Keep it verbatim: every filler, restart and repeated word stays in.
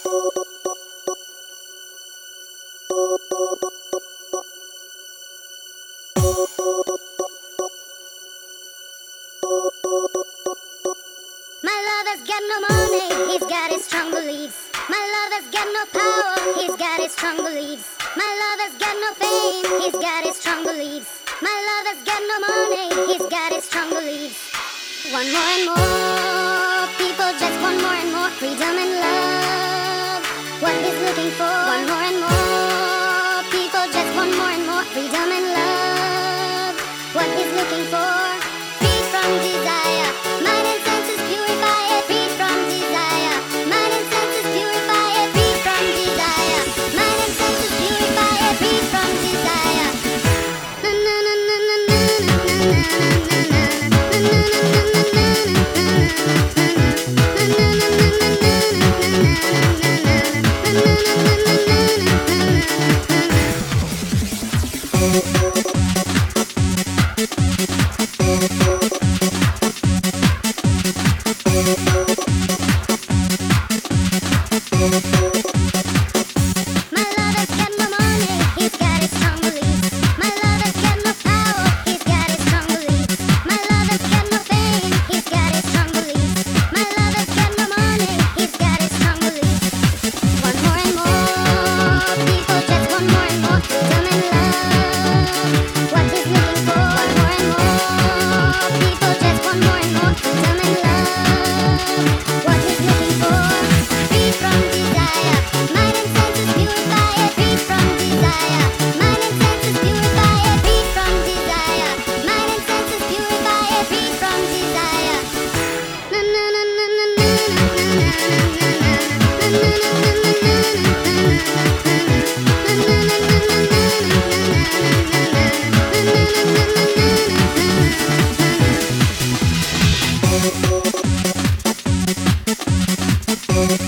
My lover's got no money, he's got his strong beliefs. My lover's got no power, he's got his strong beliefs. My lover's got no fame, he's got his strong beliefs. My lover's got no money, he's got his strong beliefs. Want more and more, people just want more and more freedom and love. What he's looking for, want more and more, people just want more and more freedom and love. What he's looking for, free from desire, mind and senses purify it. Free from desire, mind and senses purify it. Free from desire, mind and senses purify it. Free from desire. Na na na na na na na na My lover's got no money, he's got his strong beliefs. My lover's got no power, he's got his strong beliefs. My lover's got no fame, he's got his strong beliefs. My lover's got no money, he's got his strong beliefs. Want more and more, people just want more and more freedom and love. What he's looking for, want more and more, people just want more and more freedom and love. What he's looking for, free from desire, mind and senses purify it. Free from desire, mind and senses purify it. Free from desire, mind and senses purify it. Free from desire. Na na na na na na na na na na.